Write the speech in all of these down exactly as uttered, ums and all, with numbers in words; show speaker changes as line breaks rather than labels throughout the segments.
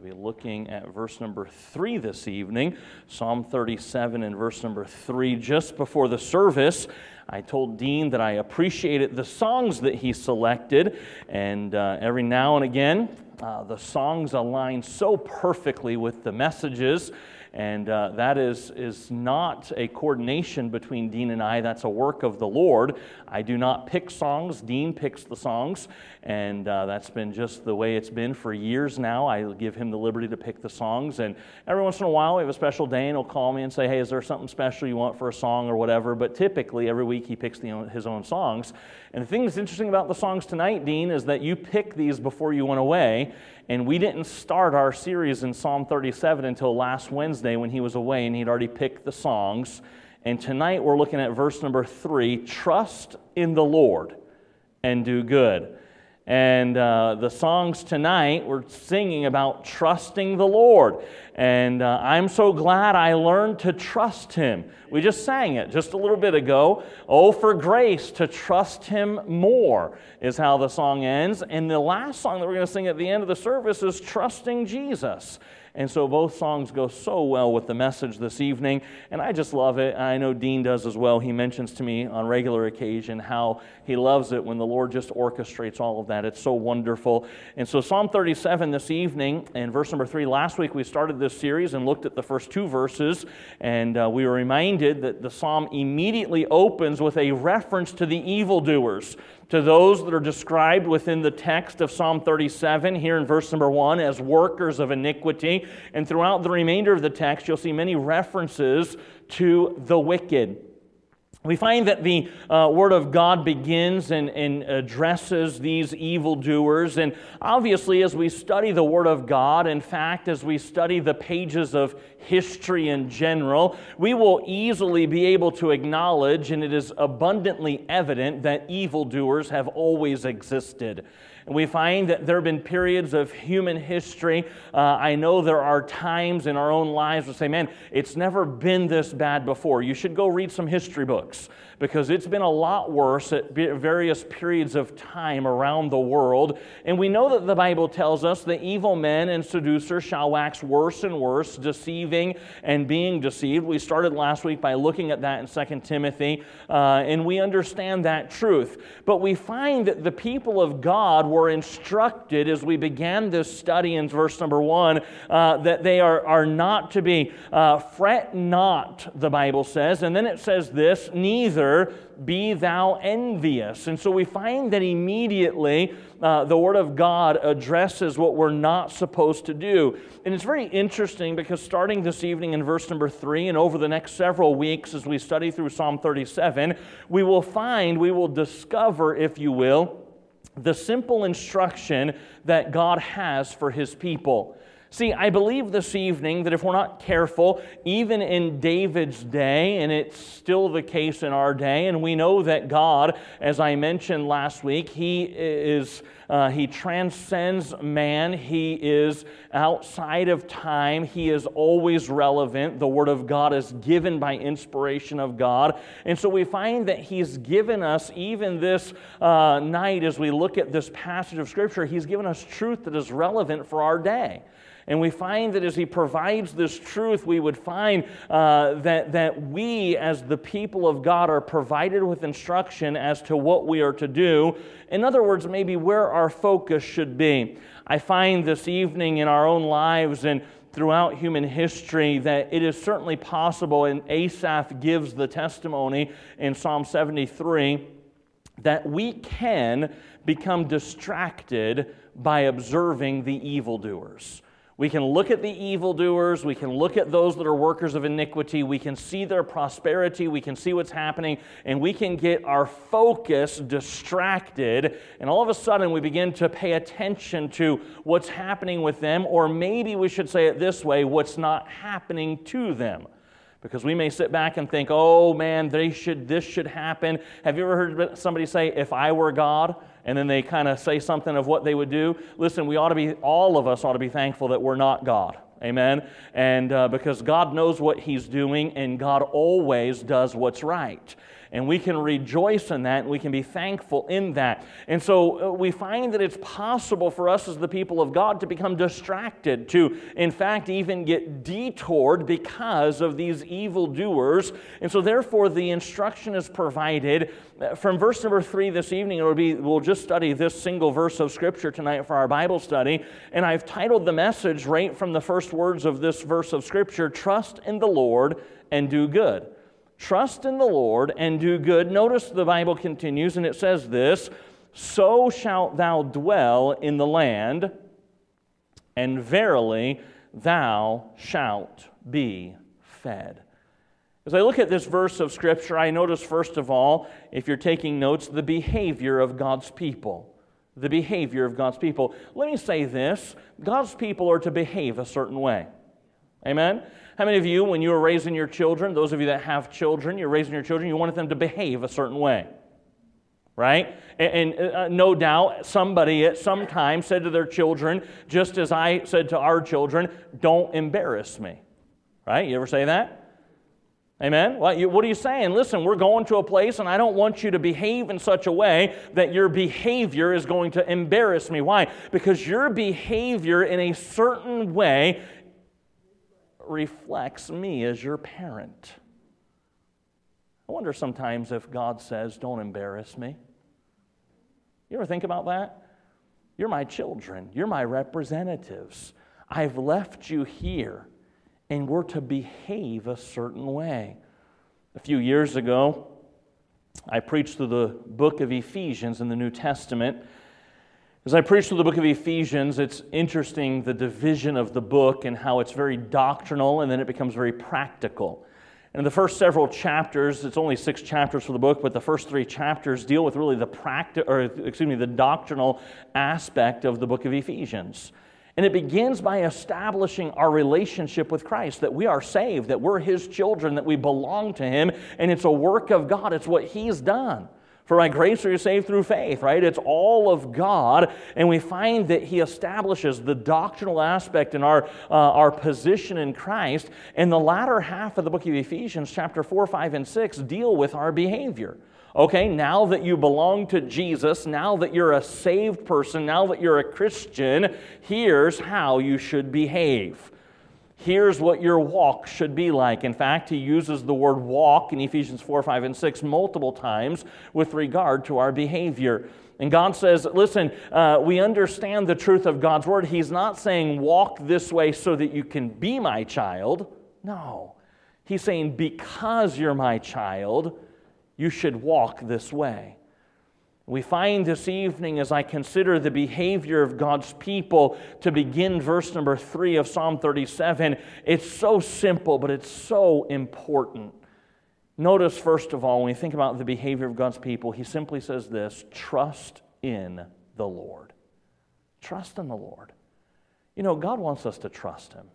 be looking at verse number three this evening, Psalm thirty-seven and verse number three. Just before the service, I told Dean that I appreciated the songs that he selected, and uh, every now and again, uh, the songs align so perfectly with the messages. And uh, that is, is not a coordination between Dean and I. That's a work of the Lord. I do not pick songs. Dean picks the songs. And uh, that's been just the way it's been for years now. I give him the liberty to pick the songs. And every once in a while, we have a special day, and he'll call me and say, hey, is there something special you want for a song or whatever? But typically, every week, he picks the, his own songs. And the thing that's interesting about the songs tonight, Dean, is that you picked these before you went away. And we didn't start our series in Psalm thirty-seven until last Wednesday when he was away, and he'd already picked the songs. And tonight we're looking at verse number three, trust in the Lord and do good. And uh, the songs tonight, we're singing about trusting the Lord. And uh, I'm so glad I learned to trust Him. We just sang it just a little bit ago. Oh, for grace to trust Him more is how the song ends. And the last song that we're going to sing at the end of the service is Trusting Jesus. And so both songs go so well with the message this evening, and I just love it. I know Dean does as well. He mentions to me on regular occasion how he loves it when the Lord just orchestrates all of that. It's so wonderful. And so Psalm thirty-seven this evening, and verse number three, last week we started this series and looked at the first two verses, and uh, we were reminded that the psalm immediately opens with a reference to the evildoers, to those that are described within the text of Psalm thirty-seven, here in verse number one, as workers of iniquity. And throughout the remainder of the text, you'll see many references to the wicked. We find that the uh, Word of God begins and, and addresses these evildoers. And obviously, as we study the Word of God, in fact, as we study the pages of history in general, we will easily be able to acknowledge, and it is abundantly evident, that evildoers have always existed. And we find that there have been periods of human history. Uh, I know there are times in our own lives where we say, man, it's never been this bad before. You should go read some history books, because it's been a lot worse at various periods of time around the world. And we know that the Bible tells us that evil men and seducers shall wax worse and worse, deceiving and being deceived. We started last week by looking at that in Second Timothy, uh, and we understand that truth. But we find that the people of God were instructed, as we began this study in verse number one, uh, that they are, are not to be, uh, fret not, the Bible says. And then it says this, neither be thou envious. And so we find that immediately uh, the Word of God addresses what we're not supposed to do. And it's very interesting, because starting this evening in verse number three and over the next several weeks as we study through Psalm thirty-seven, we will find, we will discover, if you will, the simple instruction that God has for His people. See, I believe this evening that if we're not careful, even in David's day, and it's still the case in our day, and we know that God, as I mentioned last week, He is uh, He transcends man. He is outside of time. He is always relevant. The Word of God is given by inspiration of God. And so we find that He's given us, even this uh, night as we look at this passage of Scripture, He's given us truth that is relevant for our day. And we find that as He provides this truth, we would find uh, that, that we, as the people of God, are provided with instruction as to what we are to do. In other words, maybe where our focus should be. I find this evening in our own lives and throughout human history that it is certainly possible, and Asaph gives the testimony in Psalm seventy-three, that we can become distracted by observing the evildoers. We can look at the evildoers, we can look at those that are workers of iniquity, we can see their prosperity, we can see what's happening, and we can get our focus distracted, and all of a sudden we begin to pay attention to what's happening with them, or maybe we should say it this way, what's not happening to them. Because we may sit back and think, oh man, they should. this should happen. Have you ever heard somebody say, if I were God? And then they kind of say something of what they would do. Listen, we ought to be, all of us ought to be thankful that we're not God. Amen? And uh, because God knows what He's doing, and God always does what's right. And we can rejoice in that, and we can be thankful in that. And so uh, we find that it's possible for us as the people of God to become distracted, to, in fact, even get detoured because of these evildoers. And so therefore, the instruction is provided. From verse number three this evening, it'll be, we'll just study this single verse of Scripture tonight for our Bible study. And I've titled the message right from the first words of this verse of Scripture, Trust in the Lord and Do Good. Trust in the Lord and do good. Notice the Bible continues, and it says this, So shalt thou dwell in the land, and verily thou shalt be fed. As I look at this verse of Scripture, I notice, first of all, if you're taking notes, the behavior of God's people. The behavior of God's people. Let me say this, God's people are to behave a certain way. Amen? How many of you, when you were raising your children, those of you that have children, you're raising your children, you wanted them to behave a certain way, right? And, and uh, no doubt somebody at some time said to their children, just as I said to our children, don't embarrass me, right? You ever say that? Amen? Well, you, what are you saying? Listen, we're going to a place and I don't want you to behave in such a way that your behavior is going to embarrass me. Why? Because your behavior in a certain way reflects me as your parent. I wonder sometimes if God says, don't embarrass me. You ever think about that? You're my children. You're my representatives. I've left you here, and we're to behave a certain way. A few years ago, I preached through the book of Ephesians in the New Testament. As I preach through the book of Ephesians, it's interesting the division of the book and how it's very doctrinal and then it becomes very practical. And in the first several chapters, it's only six chapters for the book, but the first three chapters deal with really the practi- or excuse me, the doctrinal aspect of the book of Ephesians. And it begins by establishing our relationship with Christ, that we are saved, that we're His children, that we belong to Him, and it's a work of God. It's what He's done. For by grace are you saved through faith, right? It's all of God, and we find that He establishes the doctrinal aspect in our, uh, our position in Christ, and the latter half of the book of Ephesians, chapter four, five, and six, deal with our behavior. Okay, now that you belong to Jesus, now that you're a saved person, now that you're a Christian, here's how you should behave. Here's what your walk should be like. In fact, he uses the word walk in Ephesians four, five, and six multiple times with regard to our behavior. And God says, listen, uh, we understand the truth of God's word. He's not saying walk this way so that you can be my child. No. He's saying because you're my child, you should walk this way. We find this evening, as I consider the behavior of God's people, to begin verse number three of Psalm thirty-seven, it's so simple, but it's so important. Notice, first of all, when we think about the behavior of God's people, he simply says this, trust in the Lord. Trust in the Lord. You know, God wants us to trust Him.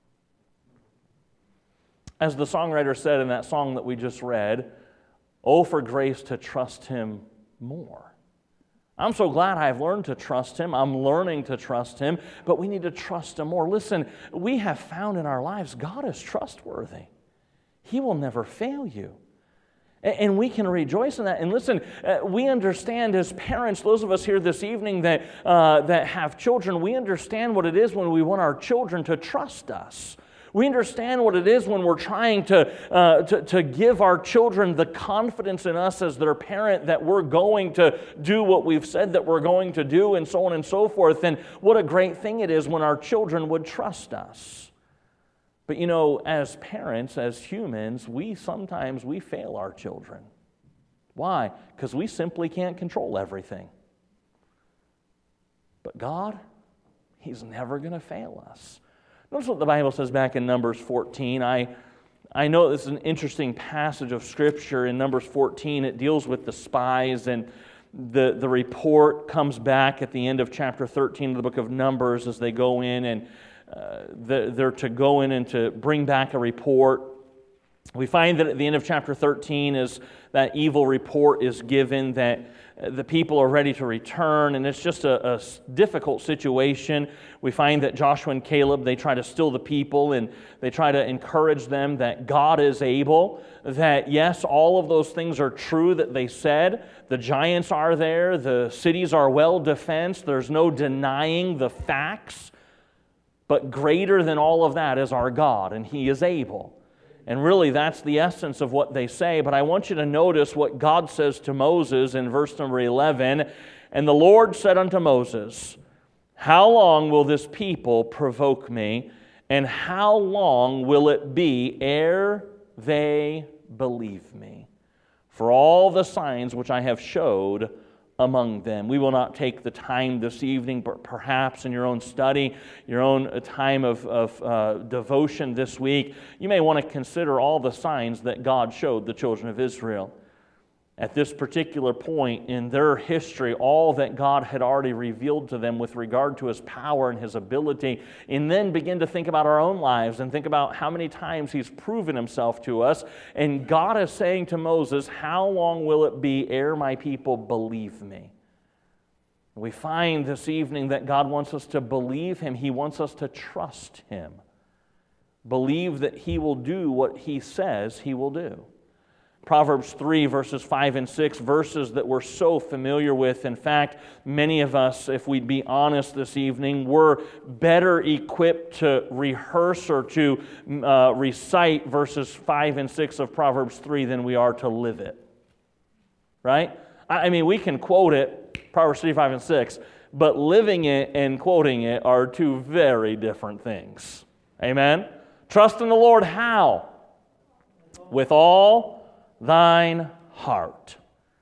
As the songwriter said in that song that we just read, oh, for grace to trust Him more. I'm so glad I've learned to trust Him. I'm learning to trust Him, but we need to trust Him more. Listen, we have found in our lives God is trustworthy. He will never fail you. And we can rejoice in that. And listen, uh, we understand as parents, those of us here this evening that, uh, that have children, we understand what it is when we want our children to trust us. We understand what it is when we're trying to, uh, to, to give our children the confidence in us as their parent that we're going to do what we've said that we're going to do and so on and so forth. And what a great thing it is when our children would trust us. But you know, as parents, as humans, we sometimes we fail our children. Why? Because we simply can't control everything. But God, He's never going to fail us. Notice what the Bible says back in Numbers fourteen. I, I know this is an interesting passage of Scripture. In Numbers fourteen, it deals with the spies, and the, the report comes back at the end of chapter thirteen of the book of Numbers as they go in, and uh, they're to go in and to bring back a report. We find that at the end of chapter thirteen, as that evil report is given that the people are ready to return, and it's just a, a difficult situation. We find that Joshua and Caleb, they try to still the people, and they try to encourage them that God is able, that yes, all of those things are true that they said. The giants are there, the cities are well defensed, there's no denying the facts, but greater than all of that is our God, and He is able. And really, that's the essence of what they say. But I want you to notice what God says to Moses in verse number eleven. And the Lord said unto Moses, how long will this people provoke me? And how long will it be ere they believe me? For all the signs which I have showed among them. We will not take the time this evening, but perhaps in your own study, your own time of, of uh, devotion this week, you may want to consider all the signs that God showed the children of Israel. At this particular point in their history, all that God had already revealed to them with regard to His power and His ability, and then begin to think about our own lives and think about how many times He's proven Himself to us. And God is saying to Moses, how long will it be ere my people believe me? We find this evening that God wants us to believe Him. He wants us to trust Him. Believe that He will do what He says He will do. Proverbs three, verses five and six, verses that we're so familiar with. In fact, many of us, if we'd be honest this evening, we're better equipped to rehearse or to uh, recite verses five and six of Proverbs three than we are to live it. Right? I mean, we can quote it, Proverbs three, five, and six, but living it and quoting it are two very different things. Amen? Trust in the Lord how? With all thine heart.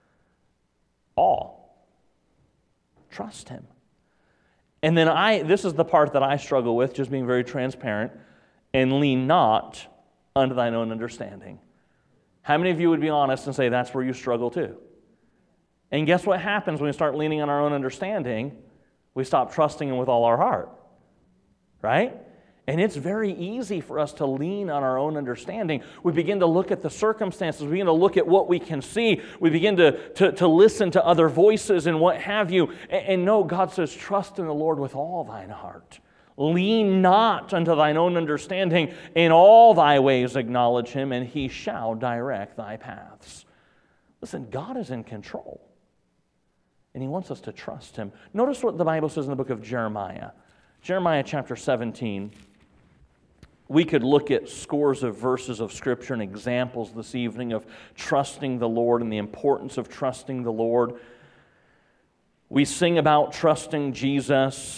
All. Trust Him. And then I, this is the part that I struggle with, just being very transparent, and lean not unto thine own understanding. How many of you would be honest and say that's where you struggle too? And guess what happens when we start leaning on our own understanding? We stop trusting Him with all our heart. Right? And it's very easy for us to lean on our own understanding. We begin to look at the circumstances. We begin to look at what we can see. We begin to, to, to listen to other voices and what have you. And, and no, God says, trust in the Lord with all thine heart. Lean not unto thine own understanding. In all thy ways acknowledge Him, and He shall direct thy paths. Listen, God is in control. And He wants us to trust Him. Notice what the Bible says in the book of Jeremiah. Jeremiah chapter seventeen. We could look at scores of verses of Scripture and examples this evening of trusting the Lord and the importance of trusting the Lord. We sing about trusting Jesus.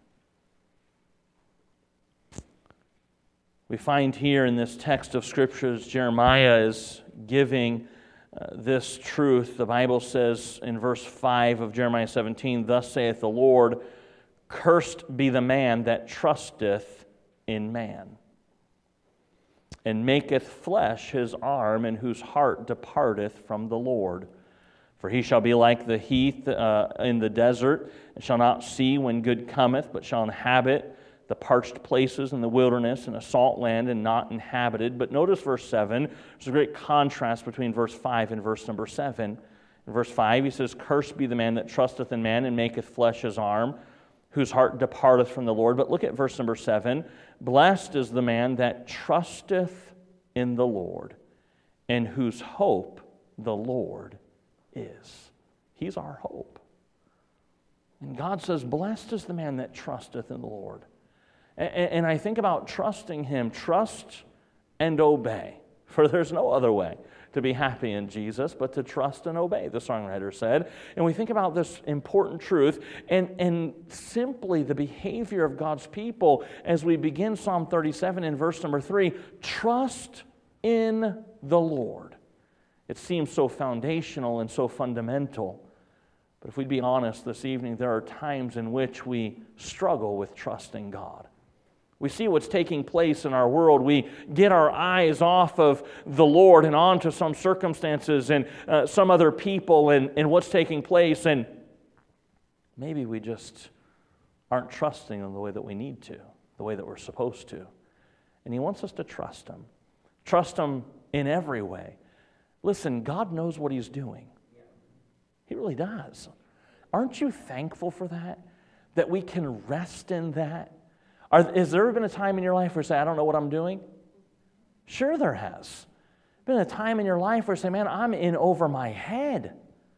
We find here in this text of Scriptures, Jeremiah is giving uh, this truth. The Bible says in verse five of Jeremiah seventeen, thus saith the Lord, cursed be the man that trusteth in man, and maketh flesh his arm, and whose heart departeth from the Lord. For he shall be like the heath uh, in the desert, and shall not see when good cometh, but shall inhabit the parched places in the wilderness, and a salt land, and not inhabited. But notice verse seven. There's a great contrast between verse five and verse number seven. In verse five, he says, cursed be the man that trusteth in man, and maketh flesh his arm, whose heart departeth from the Lord. But look at verse number seven. Blessed is the man that trusteth in the Lord, and whose hope the Lord is. He's our hope. And God says, blessed is the man that trusteth in the Lord. And, and I think about trusting Him. Trust and obey. For there's no other way to be happy in Jesus, but to trust and obey, the songwriter said. And we think about this important truth and, and simply the behavior of God's people as we begin Psalm thirty-seven in verse number three, trust in the Lord. It seems so foundational and so fundamental. But if we'd be honest this evening, there are times in which we struggle with trusting God. We see what's taking place in our world. We get our eyes off of the Lord and onto some circumstances and uh, some other people and, and what's taking place, and maybe we just aren't trusting Him the way that we need to, the way that we're supposed to. And He wants us to trust Him. Trust Him in every way. Listen, God knows what He's doing. He really does. Aren't you thankful for that? That we can rest in that? Are, has there ever been a time in your life where you say, I don't know what I'm doing? Sure there has. Been a time in your life where you say, man, I'm in over my head.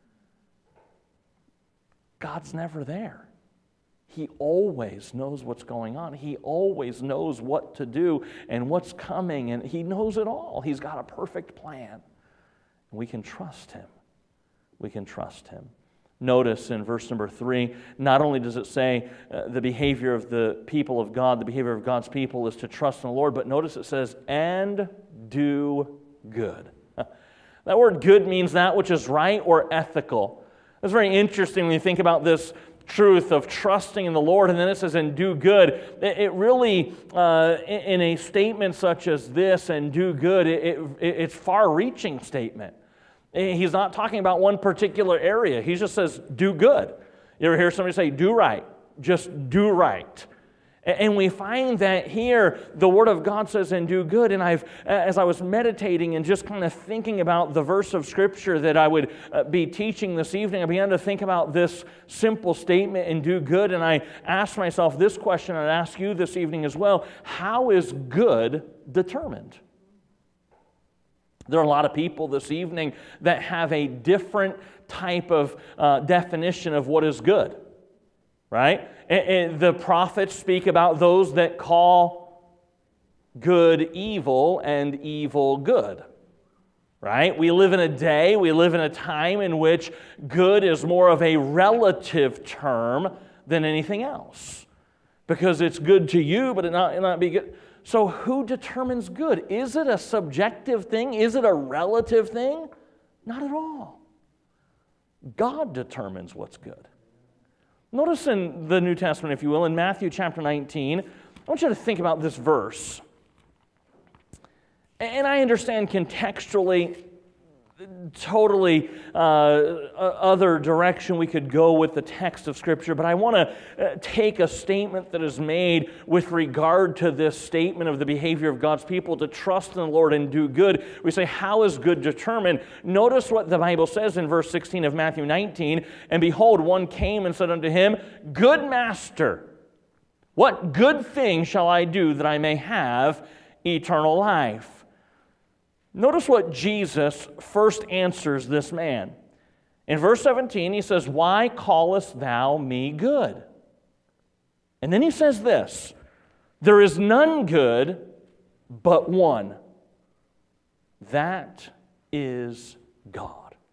God's never there. He always knows what's going on. He always knows what to do and what's coming, and He knows it all. He's got a perfect plan. We can trust Him. We can trust Him. Notice in verse number three, not only does it say uh, the behavior of the people of God, the behavior of God's people is to trust in the Lord, but notice it says, and do good. That word good means that which is right or ethical. It's very interesting when you think about this truth of trusting in the Lord, and then it says, and do good. It really, uh, in a statement such as this, and do good, it, it, it's far-reaching statement. He's not talking about one particular area. He just says, do good. You ever hear somebody say, do right? Just do right. And we find that here, the Word of God says, and do good. And I've, as I was meditating and just kind of thinking about the verse of Scripture that I would be teaching this evening, I began to think about this simple statement, and do good. And I asked myself this question, and I'd ask you this evening as well. How is good determined? There are a lot of people this evening that have a different type of uh, definition of what is good, right? And, and the prophets speak about those that call good evil and evil good, right? We live in a day, we live in a time in which good is more of a relative term than anything else, because it's good to you, but it not, it not be good. So who determines good? Is it a subjective thing? Is it a relative thing? Not at all. God determines what's good. Notice in the New Testament, if you will, in Matthew chapter nineteen, I want you to think about this verse. And I understand contextually, totally uh, other direction we could go with the text of Scripture, but I want to uh, take a statement that is made with regard to this statement of the behavior of God's people to trust in the Lord and do good. We say, how is good determined? Notice what the Bible says in verse sixteen of Matthew nineteen, and behold, one came and said unto him, Good master, what good thing shall I do that I may have eternal life? Notice what Jesus first answers this man. In verse seventeen, he says, Why callest thou me good? And then he says this, There is none good but one. That is God.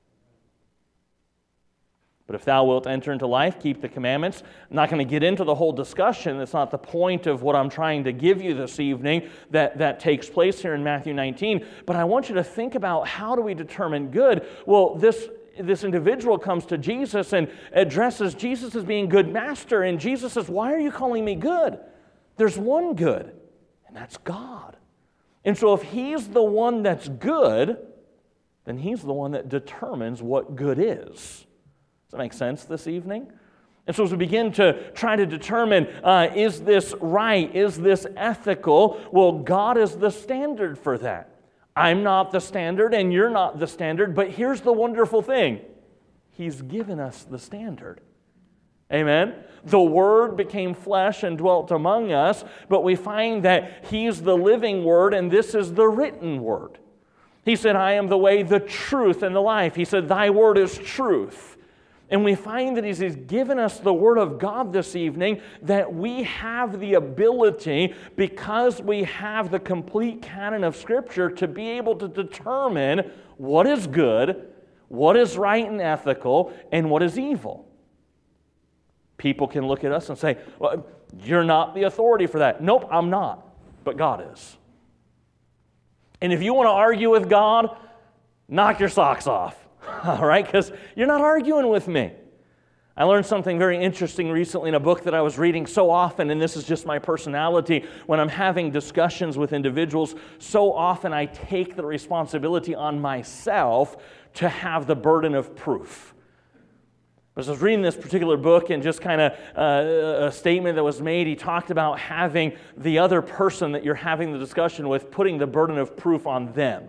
But if thou wilt enter into life, keep the commandments. I'm not going to get into the whole discussion. That's not the point of what I'm trying to give you this evening that, that takes place here in Matthew nineteen. But I want you to think about, how do we determine good? Well, this, this individual comes to Jesus and addresses Jesus as being good master. And Jesus says, why are you calling me good? There's one good, and that's God. And so if He's the one that's good, then He's the one that determines what good is. Does that make sense this evening? And so as we begin to try to determine, uh, is this right? Is this ethical? Well, God is the standard for that. I'm not the standard and you're not the standard, but here's the wonderful thing. He's given us the standard. Amen? The Word became flesh and dwelt among us, but we find that He's the living Word and this is the written Word. He said, I am the way, the truth, and the life. He said, Thy Word is truth. And we find that He's given us the Word of God this evening, that we have the ability, because we have the complete canon of Scripture, to be able to determine what is good, what is right and ethical, and what is evil. People can look at us and say, well, you're not the authority for that. Nope, I'm not, but God is. And if you want to argue with God, knock your socks off. All right, because you're not arguing with me. I learned something very interesting recently in a book that I was reading so often, and this is just my personality. When I'm having discussions with individuals, so often I take the responsibility on myself to have the burden of proof. As I was reading this particular book, and just kind of uh, a statement that was made, he talked about having the other person that you're having the discussion with, putting the burden of proof on them.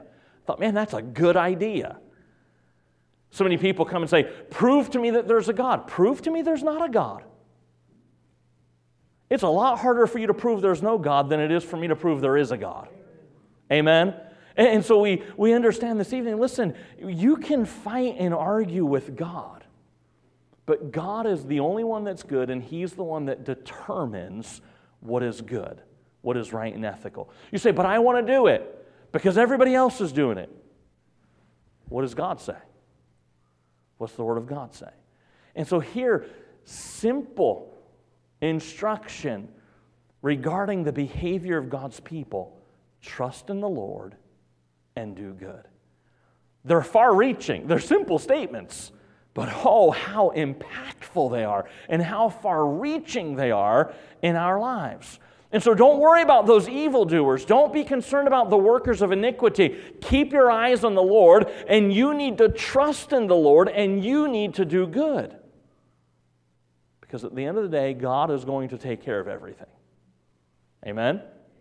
thought, man, that's a good idea. So many people come and say, prove to me that there's a God. Prove to me there's not a God. It's a lot harder for you to prove there's no God than it is for me to prove there is a God. Amen? And so we, we understand this evening, listen, you can fight and argue with God, but God is the only one that's good, and He's the one that determines what is good, what is right and ethical. You say, but I want to do it because everybody else is doing it. What does God say? What's the Word of God say? And so here, simple instruction regarding the behavior of God's people: trust in the Lord and do good. They're far-reaching. They're simple statements, but oh, how impactful they are and how far-reaching they are in our lives. And so don't worry about those evildoers. Don't be concerned about the workers of iniquity. Keep your eyes on the Lord, and you need to trust in the Lord, and you need to do good. Because at the end of the day, God is going to take care of everything. Amen?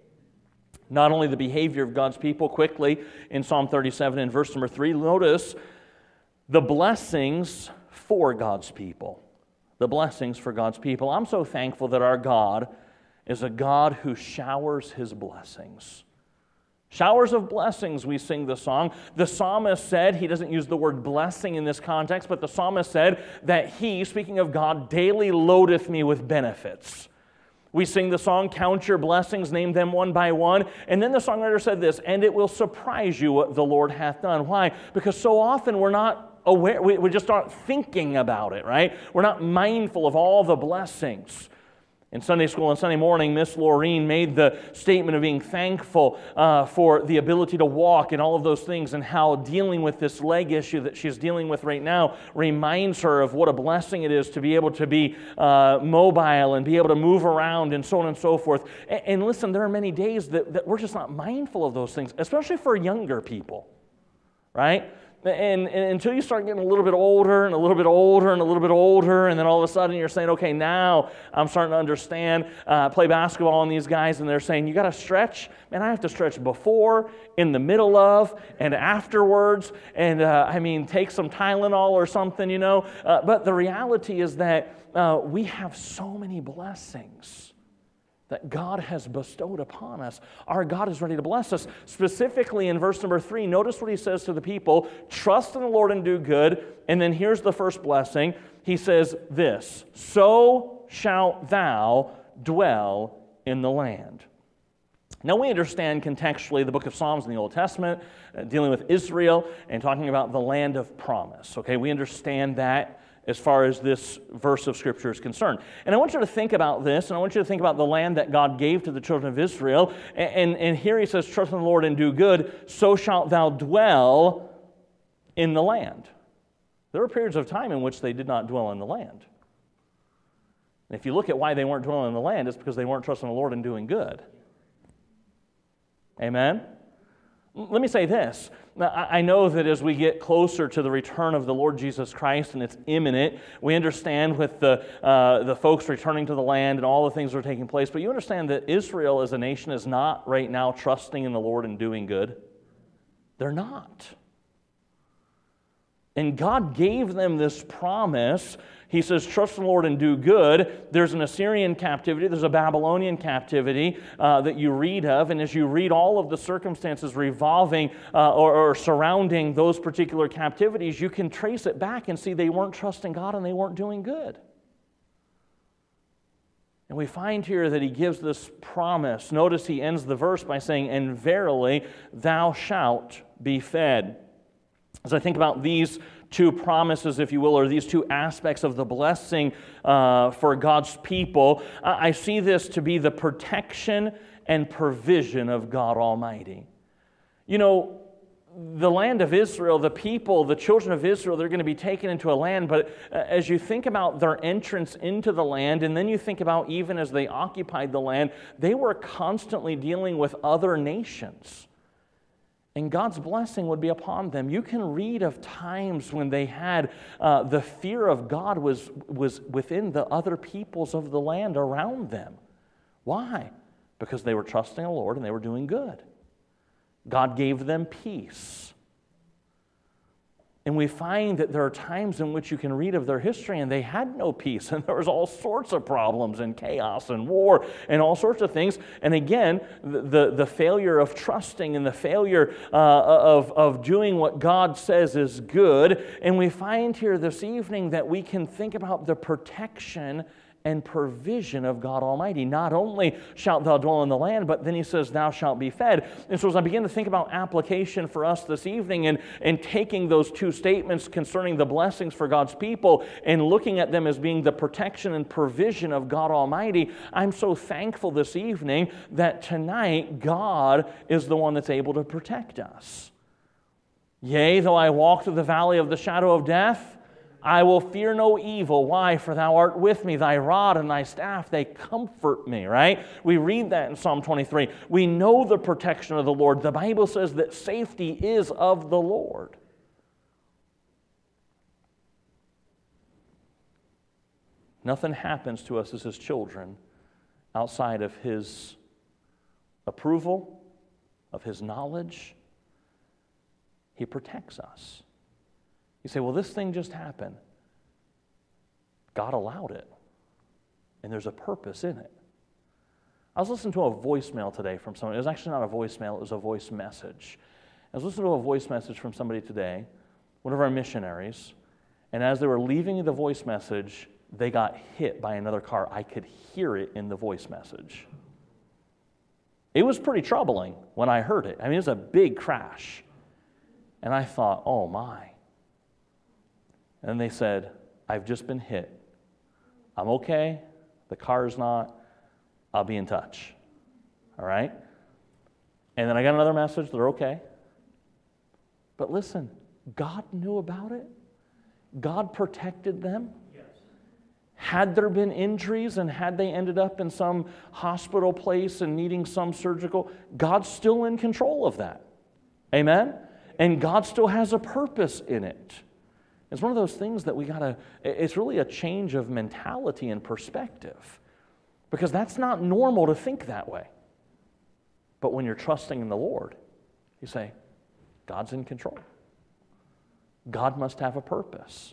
Not only the behavior of God's people, quickly in Psalm thirty-seven and verse number three, notice the blessings for God's people. The blessings for God's people. I'm so thankful that our God is a God who showers His blessings. Showers of blessings, we sing the song. The psalmist said, he doesn't use the word blessing in this context, but the psalmist said that He, speaking of God, daily loadeth me with benefits. We sing the song, count your blessings, name them one by one. And then the songwriter said this, and it will surprise you what the Lord hath done. Why? Because so often we're not aware, we, we just aren't thinking about it, right? We're not mindful of all the blessings. In Sunday school on Sunday morning, Miss Laureen made the statement of being thankful uh, for the ability to walk and all of those things, and how dealing with this leg issue that she's dealing with right now reminds her of what a blessing it is to be able to be uh, mobile and be able to move around and so on and so forth. And, and listen, there are many days that, that we're just not mindful of those things, especially for younger people, right? And, and until you start getting a little bit older and a little bit older and a little bit older, and then all of a sudden you're saying, okay, now I'm starting to understand, uh, play basketball on these guys, and they're saying, you got to stretch. Man, I have to stretch before, in the middle of, and afterwards, and uh, I mean, take some Tylenol or something, you know. Uh, but the reality is that uh, we have so many blessings that God has bestowed upon us. Our God is ready to bless us. Specifically in verse number three, notice what He says to the people: trust in the Lord and do good. And then here's the first blessing. He says this: so shalt thou dwell in the land. Now we understand contextually the book of Psalms in the Old Testament, uh, dealing with Israel and talking about the land of promise. Okay, we understand that as far as this verse of Scripture is concerned. And I want you to think about this, and I want you to think about the land that God gave to the children of Israel. And, and, and here He says, trust in the Lord and do good, so shalt thou dwell in the land. There were periods of time in which they did not dwell in the land. And if you look at why they weren't dwelling in the land, it's because they weren't trusting the Lord and doing good. Amen? Let me say this. I know that as we get closer to the return of the Lord Jesus Christ, and it's imminent, we understand with the uh, the folks returning to the land and all the things that are taking place, but you understand that Israel as a nation is not right now trusting in the Lord and doing good. They're not. And God gave them this promise. He says, trust in the Lord and do good. There's an Assyrian captivity. There's a Babylonian captivity uh, that you read of. And as you read all of the circumstances revolving uh, or, or surrounding those particular captivities, you can trace it back and see they weren't trusting God and they weren't doing good. And we find here that He gives this promise. Notice He ends the verse by saying, and verily thou shalt be fed. As I think about these two promises, if you will, or these two aspects of the blessing uh, for God's people, I see this to be the protection and provision of God Almighty. You know, the land of Israel, the people, the children of Israel, they're going to be taken into a land, but as you think about their entrance into the land, and then you think about even as they occupied the land, they were constantly dealing with other nations. And God's blessing would be upon them. You can read of times when they had uh, the fear of God was, was within the other peoples of the land around them. Why? Because they were trusting the Lord and they were doing good. God gave them peace. And we find that there are times in which you can read of their history and they had no peace, and there was all sorts of problems and chaos and war and all sorts of things. And again, the, the, the failure of trusting and the failure uh, of, of doing what God says is good. And we find here this evening that we can think about the protection and provision of God Almighty. Not only shalt thou dwell in the land, but then he says, thou shalt be fed. And so as I begin to think about application for us this evening and, and taking those two statements concerning the blessings for God's people and looking at them as being the protection and provision of God Almighty, I'm so thankful this evening that tonight God is the one that's able to protect us. Yea, though I walk through the valley of the shadow of death, I will fear no evil. Why? For thou art with me. Thy rod and thy staff, they comfort me, right? We read that in Psalm twenty-three. We know the protection of the Lord. The Bible says that safety is of the Lord. Nothing happens to us as His children outside of His approval, of His knowledge. He protects us. You say, well, this thing just happened. God allowed it, and there's a purpose in it. I was listening to a voicemail today from someone. It was actually not a voicemail, it was a voice message. I was listening to a voice message from somebody today, one of our missionaries, and as they were leaving the voice message, they got hit by another car. I could hear it in the voice message. It was pretty troubling when I heard it. I mean, it was a big crash. And I thought, oh my. And they said, I've just been hit. I'm okay. The car's not. I'll be in touch. All right? And then I got another message. They're okay. But listen, God knew about it. God protected them. Yes. Had there been injuries and had they ended up in some hospital place and needing some surgical, God's still in control of that. Amen? And God still has a purpose in it. It's one of those things that we got to, it's really a change of mentality and perspective. Because that's not normal to think that way. But when you're trusting in the Lord, you say, God's in control. God must have a purpose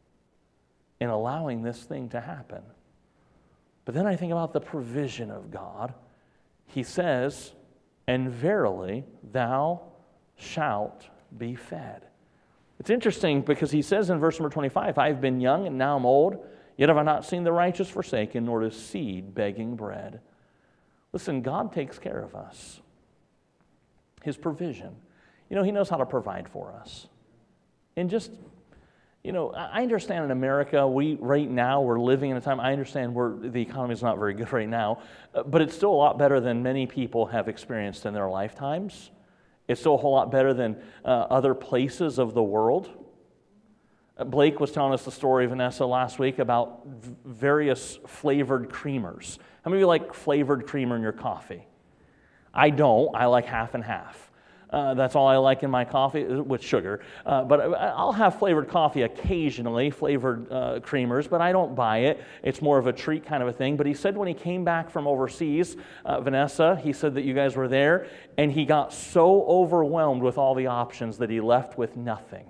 in allowing this thing to happen. But then I think about the provision of God. He says, and verily thou shalt be fed. It's interesting because he says in verse number twenty-five, I have been young and now I'm old, yet have I not seen the righteous forsaken, nor his seed begging bread. Listen, God takes care of us. His provision. You know, He knows how to provide for us. And just, you know, I understand in America, we right now, we're living in a time, I understand where the economy is not very good right now, but it's still a lot better than many people have experienced in their lifetimes. It's still a whole lot better than uh, other places of the world. Uh, Blake was telling us the story, Vanessa, last week about v- various flavored creamers. How many of you like flavored creamer in your coffee? I don't. I like half and half. Uh, that's all I like in my coffee with sugar. Uh, but I'll have flavored coffee occasionally, flavored uh, creamers, but I don't buy it. It's more of a treat kind of a thing. But he said when he came back from overseas, uh, Vanessa, he said that you guys were there, and he got so overwhelmed with all the options that he left with nothing.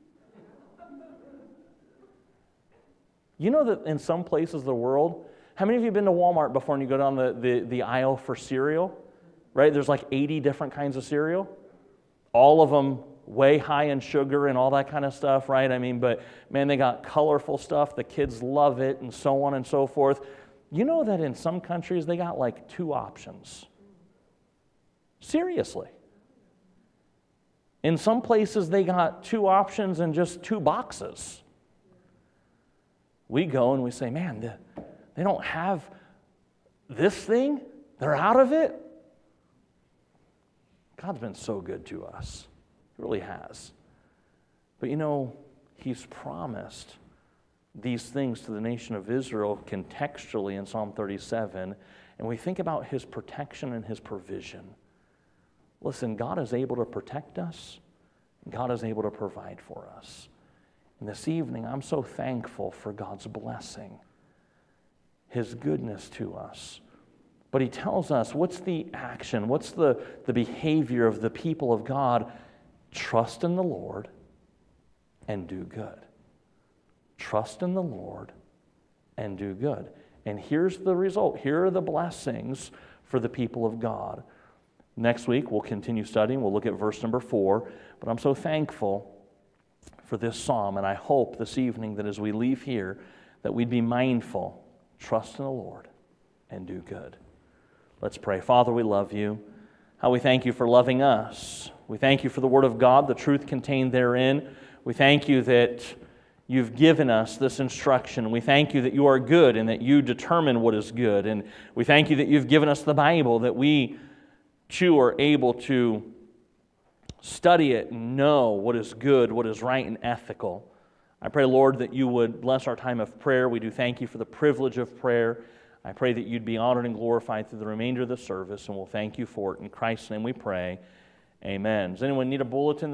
You know that in some places of the world, how many of you have been to Walmart before and you go down the, the, the aisle for cereal? Right? There's like eighty different kinds of cereal. All of them way high in sugar and all that kind of stuff, right? I mean, but man, they got colorful stuff. The kids love it and so on and so forth. You know that in some countries they got like two options. Seriously. In some places they got two options and just two boxes. We go and we say, man, they don't have this thing? They're out of it? God's been so good to us. He really has. But you know, He's promised these things to the nation of Israel contextually in Psalm thirty-seven, and we think about His protection and His provision. Listen, God is able to protect us. God is able to provide for us. And this evening, I'm so thankful for God's blessing, His goodness to us. But He tells us, what's the action? What's the, the behavior of the people of God? Trust in the Lord, and do good. Trust in the Lord and do good. And here's the result. Here are the blessings for the people of God. Next week, we'll continue studying. We'll look at verse number four. But I'm so thankful for this psalm, and I hope this evening that as we leave here, that we'd be mindful, trust in the Lord, and do good. Let's pray. Father, we love you. How we thank you for loving us. We thank you for the Word of God, the truth contained therein. We thank you that you've given us this instruction. We thank you that you are good and that you determine what is good. And we thank you that you've given us the Bible, that we too are able to study it and know what is good, what is right and ethical. I pray, Lord, that you would bless our time of prayer. We do thank you for the privilege of prayer. I pray that you'd be honored and glorified through the remainder of the service, and we'll thank you for it. In Christ's name we pray. Amen. Does anyone need a bulletin?